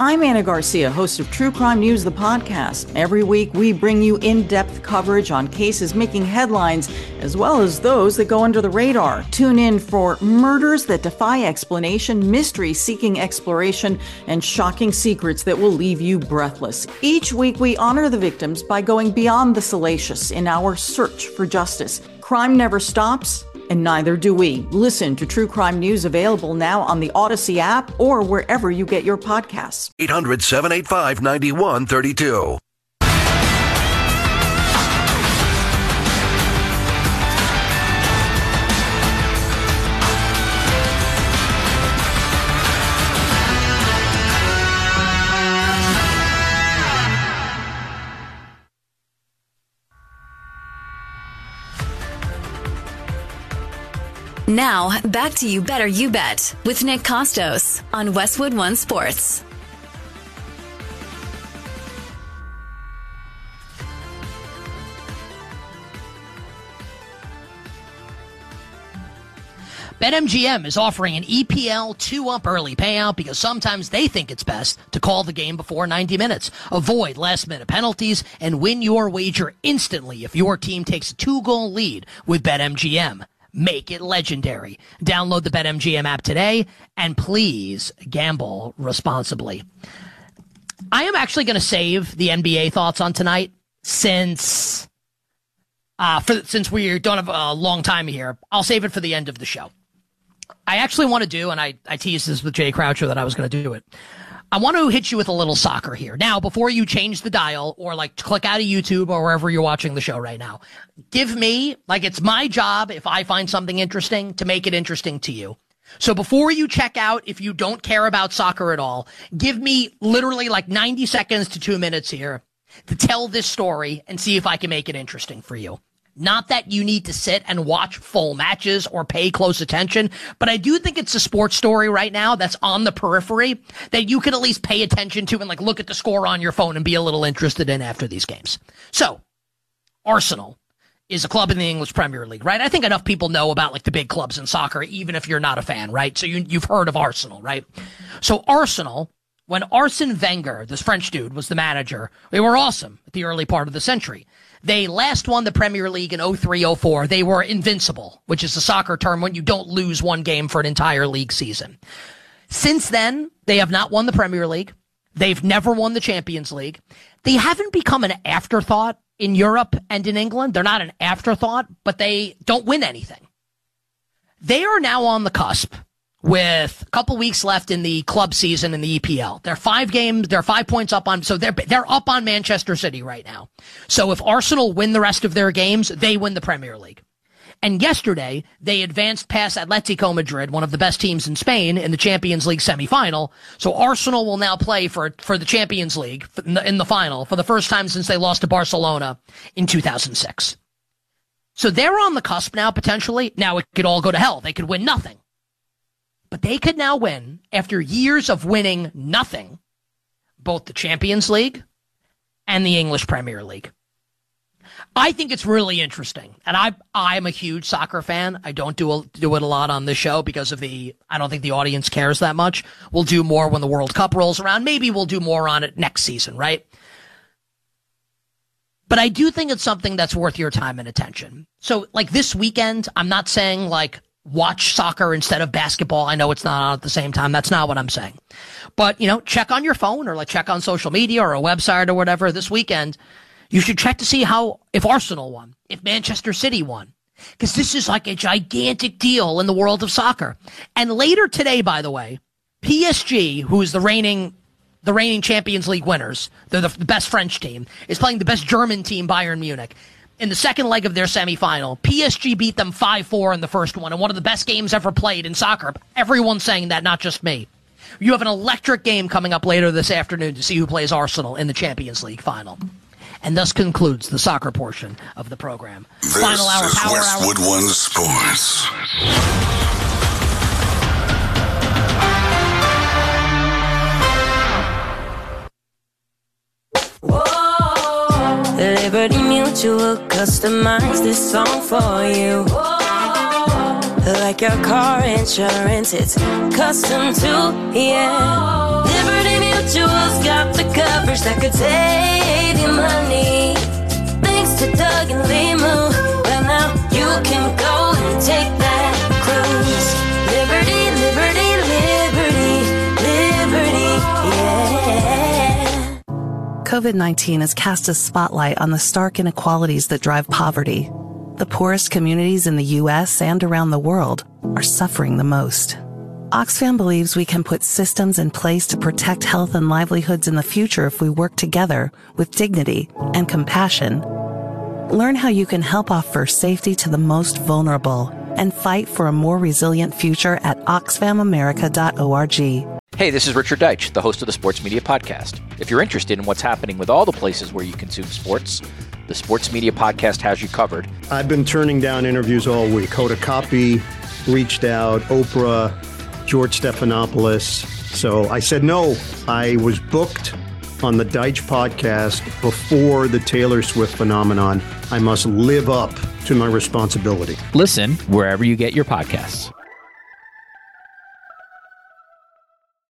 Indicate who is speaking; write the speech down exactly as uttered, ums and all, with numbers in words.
Speaker 1: I'm Anna Garcia, host of True Crime News, the podcast. Every week, we bring you in-depth coverage on cases making headlines, as well as those that go under the radar. Tune in for murders that defy explanation, mystery seeking exploration, and shocking secrets that will leave you breathless. Each week, we honor the victims by going beyond the salacious in our search for justice. Crime never stops, and neither do we. Listen to True Crime News, available now on the Odyssey app or wherever you get your podcasts.
Speaker 2: eight hundred, seven eight five, nine one three two.
Speaker 3: Now, back to You Better You Bet with Nick Costos on Westwood One Sports.
Speaker 4: BetMGM is offering an E P L two-up early payout because sometimes they think it's best to call the game before ninety minutes. Avoid last-minute penalties and win your wager instantly if your team takes a two-goal lead with BetMGM. Make it legendary. Download the BetMGM app today, and please gamble responsibly. I am actually going to save the N B A thoughts on tonight since uh, for, since we don't have a long time here. I'll save it for the end of the show. I actually want to do, and I, I teased this with Jay Croucher that I was going to do it. I want to hit you with a little soccer here. Now, before you change the dial or like click out of YouTube or wherever you're watching the show right now, give me, like it's my job if I find something interesting to make it interesting to you. So before you check out, if you don't care about soccer at all, give me literally like ninety seconds to two minutes here to tell this story and see if I can make it interesting for you. Not that you need to sit and watch full matches or pay close attention, but I do think it's a sports story right now that's on the periphery that you can at least pay attention to and like look at the score on your phone and be a little interested in after these games. So, Arsenal is a club in the English Premier League, right? I think enough people know about like the big clubs in soccer, even if you're not a fan, right? So you, you've heard of Arsenal, right? So Arsenal, when Arsene Wenger, this French dude, was the manager, they were awesome at the early part of the century. They last won the Premier League in oh three oh four. They were invincible, which is a soccer term when you don't lose one game for an entire league season. Since then, they have not won the Premier League. They've never won the Champions League. They haven't become an afterthought in Europe and in England. They're not an afterthought, but they don't win anything. They are now on the cusp with a couple weeks left in the club season in the E P L. They're five games, they're five points up on, so they're, they're up on Manchester City right now. So if Arsenal win the rest of their games, they win the Premier League. And yesterday, they advanced past Atletico Madrid, one of the best teams in Spain, in the Champions League semifinal. So Arsenal will now play for, for the Champions League in the, in the final for the first time since they lost to Barcelona in two thousand six. So they're on the cusp now, potentially. Now it could all go to hell. They could win nothing. But they could now win, after years of winning nothing, both the Champions League and the English Premier League. I think it's really interesting. And I, I'm a huge soccer fan. I don't do, a, do it a lot on this show because of the, I don't think the audience cares that much. We'll do more when the World Cup rolls around. Maybe we'll do more on it next season, right? But I do think it's something that's worth your time and attention. So, like this weekend, I'm not saying like, watch soccer instead of basketball. I know it's not on at the same time. That's not what I'm saying. But, you know, check on your phone or like check on social media or a website or whatever this weekend. You should check to see how, if Arsenal won, if Manchester City won, because this is like a gigantic deal in the world of soccer. And later today, by the way, P S G, who is the reigning, the reigning Champions League winners, they're the, the best French team, is playing the best German team, Bayern Munich. In the second leg of their semifinal, P S G beat them five four in the first one, and one of the best games ever played in soccer. Everyone's saying that, not just me. You have an electric game coming up later this afternoon to see who plays Arsenal in the Champions League final. And thus concludes the soccer portion of the program.
Speaker 5: This
Speaker 4: Final hour,
Speaker 5: is
Speaker 4: power
Speaker 5: Westwood
Speaker 4: hour.
Speaker 5: One Sports.
Speaker 6: Liberty Mutual customized this song for you. Like your car insurance, it's custom too, yeah. Liberty Mutual coverage that could save you money. Thanks to Doug and Limu, well now you can go and take that cruise. Liberty, liberty, liberty, liberty, yeah.
Speaker 5: COVID nineteen has cast a spotlight on the stark inequalities that drive poverty. The poorest communities in the U S and around the world are suffering the most. Oxfam believes we can put systems in place to protect health and livelihoods in the future if we work together with dignity and compassion. Learn how you can help offer safety to the most vulnerable and fight for a more resilient future at oxfam america dot org.
Speaker 7: Hey, this is Richard Deitch, the host of the Sports Media Podcast. If you're interested in what's happening with all the places where you consume sports, the Sports Media Podcast has you covered.
Speaker 8: I've been turning down interviews all week. Hoda Kotb reached out, Oprah, George Stephanopoulos. So I said no. I was booked on the Deitch podcast before the Taylor Swift phenomenon. I must live up to my responsibility.
Speaker 9: Listen wherever you get your podcasts.